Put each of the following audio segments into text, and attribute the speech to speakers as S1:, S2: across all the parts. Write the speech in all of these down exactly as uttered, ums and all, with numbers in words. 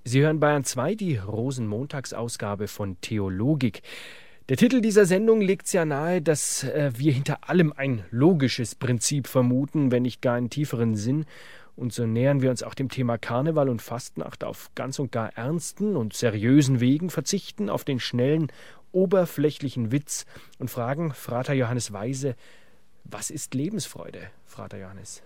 S1: Sie hören Bayern zwei, die Rosenmontagsausgabe von Theologik. Der Titel dieser Sendung legt es ja nahe, dass äh, wir hinter allem ein logisches Prinzip vermuten, wenn nicht gar einen tieferen Sinn. Und so nähern wir uns auch dem Thema Karneval und Fastnacht auf ganz und gar ernsten und seriösen Wegen, verzichten auf den schnellen, oberflächlichen Witz und fragen Frater Johannes Weise, was ist Lebensfreude, Frater Johannes?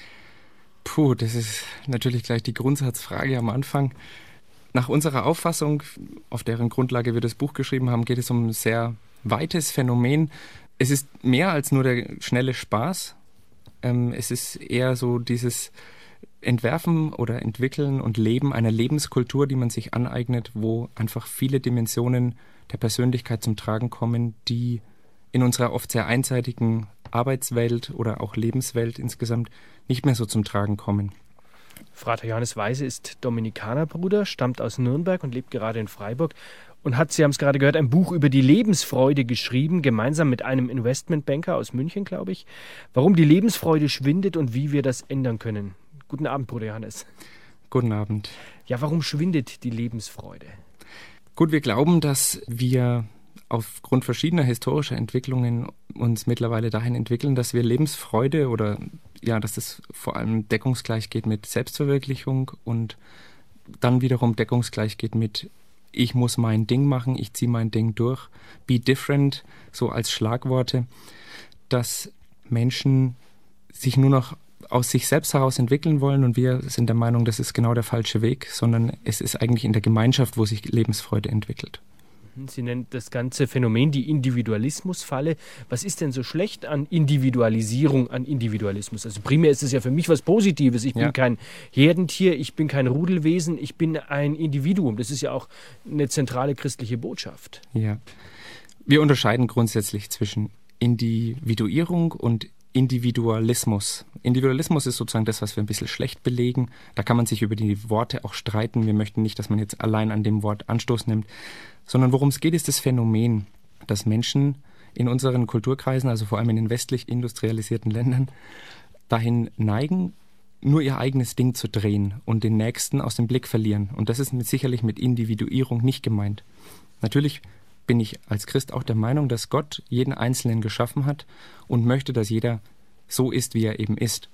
S2: Puh, das ist natürlich gleich die Grundsatzfrage am Anfang. Nach unserer Auffassung, auf deren Grundlage wir das Buch geschrieben haben, geht es um ein sehr weites Phänomen. Es ist mehr als nur der schnelle Spaß. Ähm, es ist eher so dieses Entwerfen oder Entwickeln und Leben einer Lebenskultur, die man sich aneignet, wo einfach viele Dimensionen der Persönlichkeit zum Tragen kommen, die in unserer oft sehr einseitigen Arbeitswelt oder auch Lebenswelt insgesamt nicht mehr so zum Tragen kommen.
S1: Frater Johannes Weise ist Dominikanerbruder, stammt aus Nürnberg und lebt gerade in Freiburg und hat, Sie haben es gerade gehört, ein Buch über die Lebensfreude geschrieben, gemeinsam mit einem Investmentbanker aus München, glaube ich. Warum die Lebensfreude schwindet und wie wir das ändern können. Guten Abend, Bruder Johannes.
S2: Guten Abend.
S1: Ja, warum schwindet die Lebensfreude?
S2: Gut, wir glauben, dass wir aufgrund verschiedener historischer Entwicklungen uns mittlerweile dahin entwickeln, dass wir Lebensfreude oder ja, dass das vor allem deckungsgleich geht mit Selbstverwirklichung und dann wiederum deckungsgleich geht mit ich muss mein Ding machen, ich ziehe mein Ding durch, be different, so als Schlagworte, dass Menschen sich nur noch aus sich selbst heraus entwickeln wollen und wir sind der Meinung, das ist genau der falsche Weg, sondern es ist eigentlich in der Gemeinschaft, wo sich Lebensfreude entwickelt.
S1: Sie nennt das ganze Phänomen die Individualismusfalle. Was ist denn so schlecht an Individualisierung, an Individualismus? Also primär ist es ja für mich was Positives. Ich bin ja. kein Herdentier, ich bin kein Rudelwesen, ich bin ein Individuum. Das ist ja auch eine zentrale christliche Botschaft.
S2: Ja, wir unterscheiden grundsätzlich zwischen Individuierung und Individualismus. Individualismus ist sozusagen das, was wir ein bisschen schlecht belegen. Da kann man sich über die Worte auch streiten. Wir möchten nicht, dass man jetzt allein an dem Wort Anstoß nimmt, sondern worum es geht, ist das Phänomen, dass Menschen in unseren Kulturkreisen, also vor allem in den westlich industrialisierten Ländern, dahin neigen, nur ihr eigenes Ding zu drehen und den Nächsten aus dem Blick verlieren. Und das ist mit, sicherlich mit Individuierung nicht gemeint. Natürlich bin ich als Christ auch der Meinung, dass Gott jeden Einzelnen geschaffen hat und möchte, dass jeder so ist, wie er eben ist.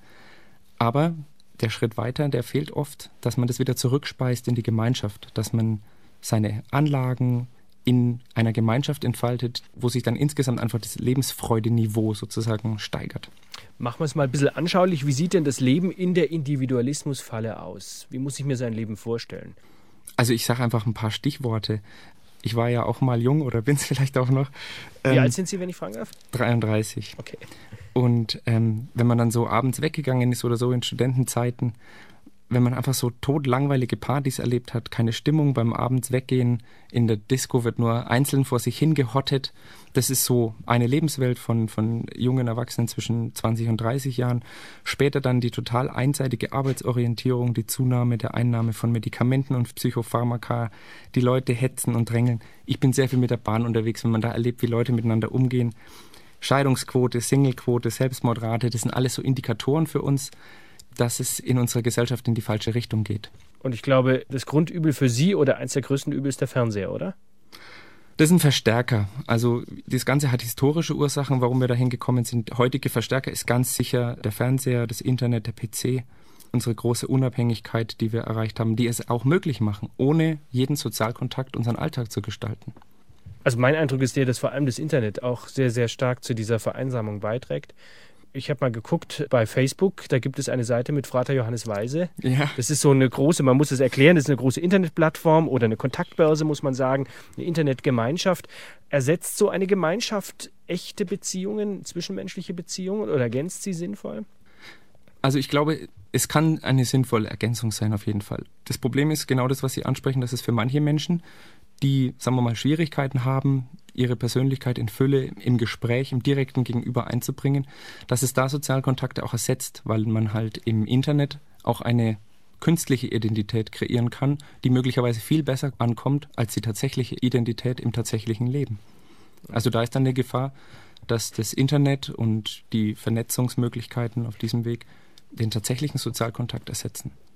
S2: Aber der Schritt weiter, der fehlt oft, dass man das wieder zurückspeist in die Gemeinschaft, dass man seine Anlagen in einer Gemeinschaft entfaltet, wo sich dann insgesamt einfach das Lebensfreudeniveau sozusagen steigert.
S1: Machen wir es mal ein bisschen anschaulich. Wie sieht denn das Leben in der Individualismusfalle aus? Wie muss ich mir sein Leben vorstellen?
S2: Also ich sage einfach ein paar Stichworte. Ich war ja auch mal jung oder bin es vielleicht auch noch.
S1: Ähm, Wie alt sind Sie, wenn ich fragen darf?
S2: dreiunddreißig.
S1: Okay.
S2: Und ähm, wenn man dann so abends weggegangen ist oder so in Studentenzeiten, wenn man einfach so todlangweilige Partys erlebt hat, keine Stimmung beim abends weggehen, in der Disco wird nur einzeln vor sich hingehottet. Das ist so eine Lebenswelt von, von jungen Erwachsenen zwischen zwanzig und dreißig Jahren. Später dann die total einseitige Arbeitsorientierung, die Zunahme der Einnahme von Medikamenten und Psychopharmaka, die Leute hetzen und drängeln. Ich bin sehr viel mit der Bahn unterwegs, wenn man da erlebt, wie Leute miteinander umgehen. Scheidungsquote, Singlequote, Selbstmordrate, das sind alles so Indikatoren für uns, dass es in unserer Gesellschaft in die falsche Richtung geht.
S1: Und ich glaube, das Grundübel für Sie oder eins der größten Übel ist der Fernseher, oder?
S2: Das ist ein Verstärker. Also das Ganze hat historische Ursachen, warum wir dahin gekommen sind. Heutige Verstärker ist ganz sicher der Fernseher, das Internet, der P C, unsere große Unabhängigkeit, die wir erreicht haben, die es auch möglich machen, ohne jeden Sozialkontakt unseren Alltag zu gestalten.
S1: Also mein Eindruck ist der, dass vor allem das Internet auch sehr, sehr stark zu dieser Vereinsamung beiträgt. Ich habe mal geguckt bei Facebook, da gibt es eine Seite mit Frater Johannes Weise.
S2: Ja.
S1: Das ist so eine große, man muss es erklären, das ist eine große Internetplattform oder eine Kontaktbörse, muss man sagen, eine Internetgemeinschaft. Ersetzt so eine Gemeinschaft echte Beziehungen, zwischenmenschliche Beziehungen oder ergänzt sie sinnvoll?
S2: Also ich glaube, es kann eine sinnvolle Ergänzung sein auf jeden Fall. Das Problem ist genau das, was Sie ansprechen, dass es für manche Menschen, die, sagen wir mal, Schwierigkeiten haben, ihre Persönlichkeit in Fülle im Gespräch, im direkten Gegenüber einzubringen, dass es da Sozialkontakte auch ersetzt, weil man halt im Internet auch eine künstliche Identität kreieren kann, die möglicherweise viel besser ankommt als die tatsächliche Identität im tatsächlichen Leben. Also da ist dann eine Gefahr, dass das Internet und die Vernetzungsmöglichkeiten auf diesem Weg den tatsächlichen Sozialkontakt ersetzen.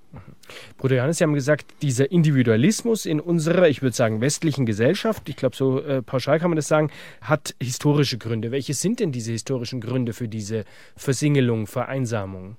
S1: Bruder Johannes, Sie haben gesagt, dieser Individualismus in unserer, ich würde sagen, westlichen Gesellschaft, ich glaube, so äh, pauschal kann man das sagen, hat historische Gründe. Welche sind denn diese historischen Gründe für diese Versingelung, Vereinsamung?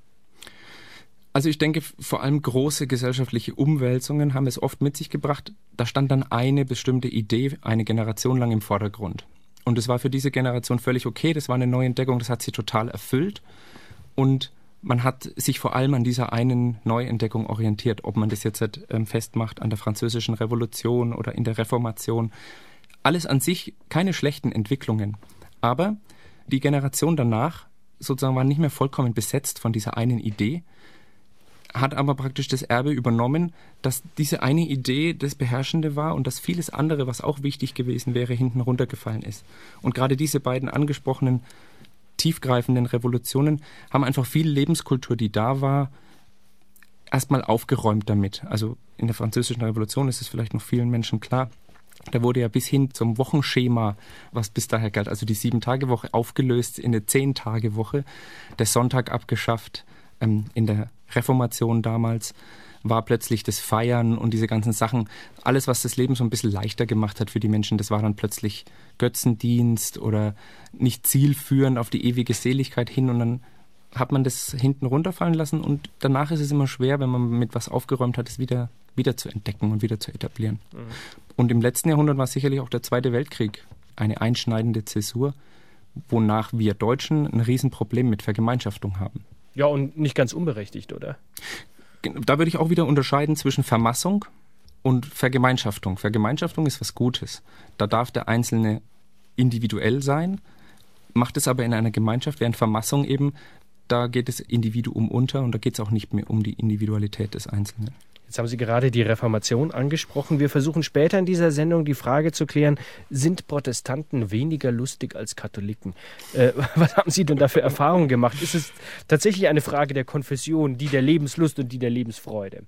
S2: Also ich denke, vor allem große gesellschaftliche Umwälzungen haben es oft mit sich gebracht. Da stand dann eine bestimmte Idee eine Generation lang im Vordergrund. Und es war für diese Generation völlig okay, das war eine neue Entdeckung, das hat sie total erfüllt. Und man hat sich vor allem an dieser einen Neuentdeckung orientiert, ob man das jetzt ähm, festmacht an der Französischen Revolution oder in der Reformation. Alles an sich keine schlechten Entwicklungen. Aber die Generation danach sozusagen war nicht mehr vollkommen besetzt von dieser einen Idee, hat aber praktisch das Erbe übernommen, dass diese eine Idee das Beherrschende war und dass vieles andere, was auch wichtig gewesen wäre, hinten runtergefallen ist. Und gerade diese beiden angesprochenen tiefgreifenden Revolutionen haben einfach viel Lebenskultur, die da war, erstmal aufgeräumt damit. Also in der Französischen Revolution ist es vielleicht noch vielen Menschen klar, da wurde ja bis hin zum Wochenschema, was bis daher galt, also die Sieben-Tage-Woche aufgelöst in eine Zehn-Tage-Woche, der Sonntag abgeschafft. Ähm, in der Reformation damals war plötzlich das Feiern und diese ganzen Sachen, alles, was das Leben so ein bisschen leichter gemacht hat für die Menschen, das war dann plötzlich Götzendienst oder nicht zielführend auf die ewige Seligkeit hin und dann hat man das hinten runterfallen lassen und danach ist es immer schwer, wenn man mit was aufgeräumt hat, es wieder, wieder zu entdecken und wieder zu etablieren. Mhm. Und im letzten Jahrhundert war sicherlich auch der Zweite Weltkrieg eine einschneidende Zäsur, wonach wir Deutschen ein Riesenproblem mit Vergemeinschaftung haben.
S1: Ja, und nicht ganz unberechtigt, oder?
S2: Da würde ich auch wieder unterscheiden zwischen Vermassung und Vergemeinschaftung. Vergemeinschaftung ist was Gutes. Da darf der Einzelne individuell sein, macht es aber in einer Gemeinschaft, während Vermassung eben, da geht das Individuum unter und da geht es auch nicht mehr um die Individualität des Einzelnen.
S1: Jetzt haben Sie gerade die Reformation angesprochen. Wir versuchen später in dieser Sendung die Frage zu klären, sind Protestanten weniger lustig als Katholiken? Äh, was haben Sie denn da für Erfahrungen gemacht? Ist es tatsächlich eine Frage der Konfession, die der Lebenslust und die der Lebensfreude?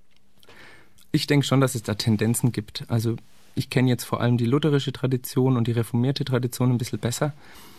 S2: Ich denke schon, dass es da Tendenzen gibt. Also ich kenne jetzt vor allem die lutherische Tradition und die reformierte Tradition ein bisschen besser.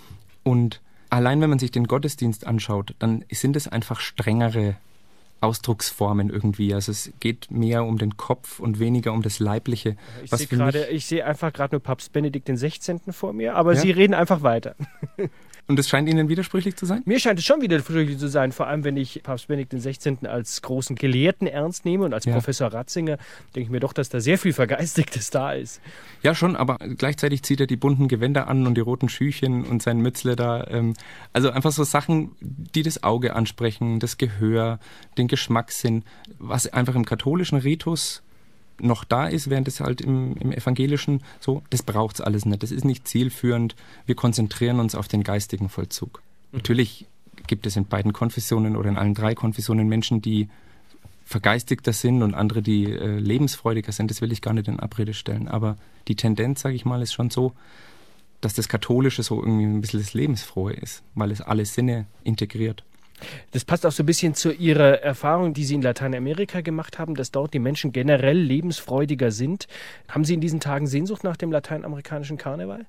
S2: Und allein wenn man sich den Gottesdienst anschaut, dann sind es einfach strengere Ausdrucksformen irgendwie. Also es geht mehr um den Kopf und weniger um das Leibliche.
S1: Ich sehe gerade, ich sehe einfach gerade nur Papst Benedikt der Sechzehnte vor mir, aber ja. Sie reden einfach weiter.
S2: Und es scheint Ihnen widersprüchlich zu sein?
S1: Mir scheint es schon widersprüchlich zu sein, vor allem wenn ich Papst Benedikt der Sechzehnte als großen Gelehrten ernst nehme und als ja. Professor Ratzinger, denke ich mir doch, dass da sehr viel Vergeistigtes da ist.
S2: Ja schon, aber gleichzeitig zieht er die bunten Gewänder an und die roten Schüchen und sein Mützle da. Ähm, also einfach so Sachen, die das Auge ansprechen, das Gehör, den Geschmackssinn, was einfach im katholischen Ritus noch da ist, während es halt im, im Evangelischen so, das braucht es alles nicht. Das ist nicht zielführend. Wir konzentrieren uns auf den geistigen Vollzug. Mhm. Natürlich gibt es in beiden Konfessionen oder in allen drei Konfessionen Menschen, die vergeistigter sind und andere, die äh, lebensfreudiger sind. Das will ich gar nicht in Abrede stellen. Aber die Tendenz, sage ich mal, ist schon so, dass das Katholische so irgendwie ein bisschen das Lebensfrohe ist, weil es alle Sinne integriert.
S1: Das passt auch so ein bisschen zu Ihrer Erfahrung, die Sie in Lateinamerika gemacht haben, dass dort die Menschen generell lebensfreudiger sind. Haben Sie in diesen Tagen Sehnsucht nach dem lateinamerikanischen Karneval?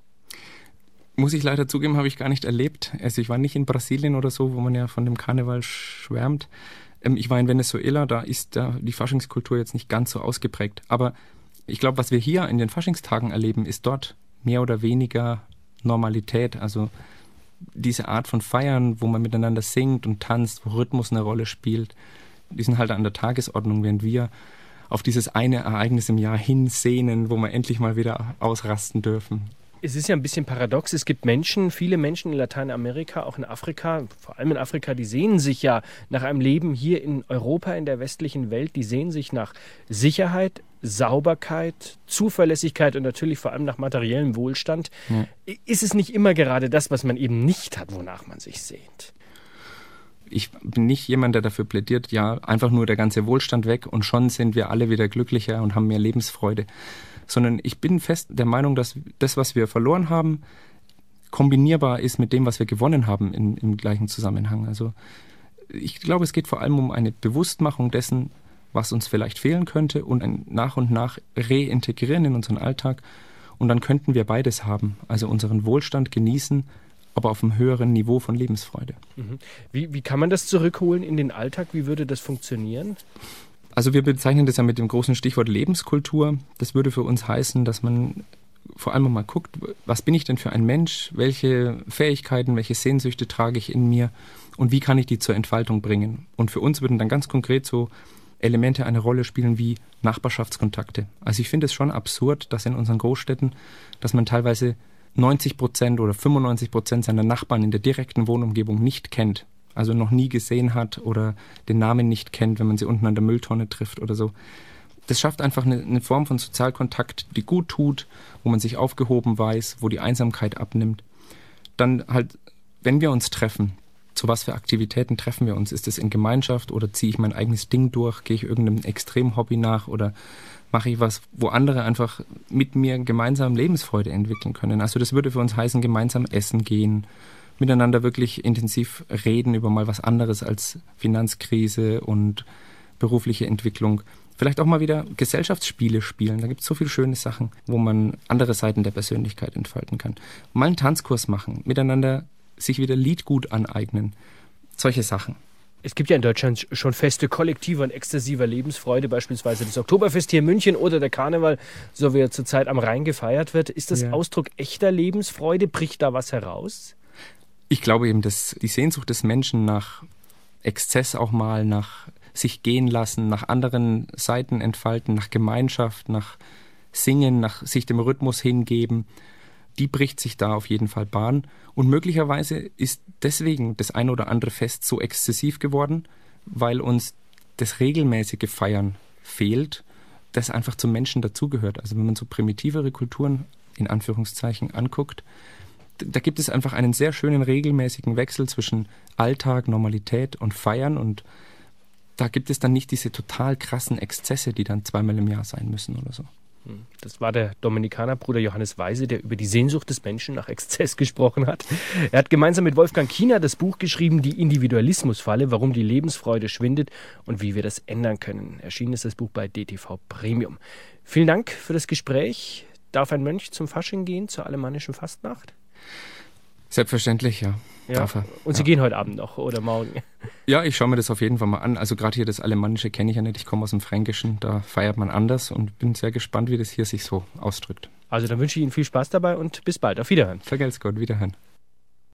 S2: Muss ich leider zugeben, habe ich gar nicht erlebt. Also ich war nicht in Brasilien oder so, wo man ja von dem Karneval schwärmt. Ich war in Venezuela, da ist die Faschingskultur jetzt nicht ganz so ausgeprägt. Aber ich glaube, was wir hier in den Faschingstagen erleben, ist dort mehr oder weniger Normalität. Also diese Art von Feiern, wo man miteinander singt und tanzt, wo Rhythmus eine Rolle spielt, die sind halt an der Tagesordnung, während wir auf dieses eine Ereignis im Jahr hinsehnen, wo wir endlich mal wieder ausrasten dürfen.
S1: Es ist ja ein bisschen paradox. Es gibt Menschen, viele Menschen in Lateinamerika, auch in Afrika, vor allem in Afrika, die sehnen sich ja nach einem Leben hier in Europa, in der westlichen Welt. Die sehnen sich nach Sicherheit, Sauberkeit, Zuverlässigkeit und natürlich vor allem nach materiellem Wohlstand. Ja. Ist es nicht immer gerade das, was man eben nicht hat, wonach man sich sehnt?
S2: Ich bin nicht jemand, der dafür plädiert, ja, einfach nur der ganze Wohlstand weg und schon sind wir alle wieder glücklicher und haben mehr Lebensfreude. Sondern ich bin fest der Meinung, dass das, was wir verloren haben, kombinierbar ist mit dem, was wir gewonnen haben in, im gleichen Zusammenhang. Also ich glaube, es geht vor allem um eine Bewusstmachung dessen, was uns vielleicht fehlen könnte und ein nach und nach reintegrieren in unseren Alltag. Und dann könnten wir beides haben, also unseren Wohlstand genießen, aber auf einem höheren Niveau von Lebensfreude.
S1: Wie, wie kann man das zurückholen in den Alltag? Wie würde das funktionieren?
S2: Also wir bezeichnen das ja mit dem großen Stichwort Lebenskultur. Das würde für uns heißen, dass man vor allem mal guckt, was bin ich denn für ein Mensch, welche Fähigkeiten, welche Sehnsüchte trage ich in mir und wie kann ich die zur Entfaltung bringen. Und für uns würden dann ganz konkret so Elemente eine Rolle spielen wie Nachbarschaftskontakte. Also ich finde es schon absurd, dass in unseren Großstädten, dass man teilweise neunzig Prozent oder fünfundneunzig Prozent seiner Nachbarn in der direkten Wohnumgebung nicht kennt. Also noch nie gesehen hat oder den Namen nicht kennt, wenn man sie unten an der Mülltonne trifft oder so. Das schafft einfach eine, eine Form von Sozialkontakt, die gut tut, wo man sich aufgehoben weiß, wo die Einsamkeit abnimmt. Dann halt, wenn wir uns treffen, zu was für Aktivitäten treffen wir uns? Ist es in Gemeinschaft oder ziehe ich mein eigenes Ding durch? Gehe ich irgendeinem Extremhobby nach oder mache ich was, wo andere einfach mit mir gemeinsam Lebensfreude entwickeln können? Also das würde für uns heißen, gemeinsam essen gehen, miteinander wirklich intensiv reden über mal was anderes als Finanzkrise und berufliche Entwicklung. Vielleicht auch mal wieder Gesellschaftsspiele spielen. Da gibt es so viele schöne Sachen, wo man andere Seiten der Persönlichkeit entfalten kann. Mal einen Tanzkurs machen, miteinander sich wieder Liedgut aneignen. Solche Sachen.
S1: Es gibt ja in Deutschland schon Feste kollektiver und exzessiver Lebensfreude, beispielsweise das Oktoberfest hier in München oder der Karneval, so wie er zurzeit am Rhein gefeiert wird. Ist das ja Ausdruck echter Lebensfreude? Bricht da was heraus?
S2: Ich glaube eben, dass die Sehnsucht des Menschen nach Exzess auch mal, nach sich gehen lassen, nach anderen Seiten entfalten, nach Gemeinschaft, nach Singen, nach sich dem Rhythmus hingeben, die bricht sich da auf jeden Fall Bahn. Und möglicherweise ist deswegen das ein oder andere Fest so exzessiv geworden, weil uns das regelmäßige Feiern fehlt, das einfach zum Menschen dazugehört. Also wenn man so primitivere Kulturen in Anführungszeichen anguckt, da gibt es einfach einen sehr schönen regelmäßigen Wechsel zwischen Alltag, Normalität und Feiern und da gibt es dann nicht diese total krassen Exzesse, die dann zweimal im Jahr sein müssen oder so.
S1: Das war der Dominikanerbruder Johannes Weise, der über die Sehnsucht des Menschen nach Exzess gesprochen hat. Er hat gemeinsam mit Wolfgang Kiener das Buch geschrieben, Die Individualismusfalle, warum die Lebensfreude schwindet und wie wir das ändern können. Erschienen ist das Buch bei D T V Premium. Vielen Dank für das Gespräch. Darf ein Mönch zum Fasching gehen, zur alemannischen Fastnacht?
S2: Selbstverständlich, ja.
S1: Ja.
S2: Darf er.
S1: Und Sie
S2: ja.
S1: gehen heute Abend noch oder morgen?
S2: Ja, ich schaue mir das auf jeden Fall mal an. Also gerade hier das Alemannische kenne ich ja nicht. Ich komme aus dem Fränkischen, da feiert man anders und bin sehr gespannt, wie das hier sich so ausdrückt.
S1: Also dann wünsche ich Ihnen viel Spaß dabei und bis bald. Auf Wiederhören.
S2: Vergelt's Gott, Wiederhören.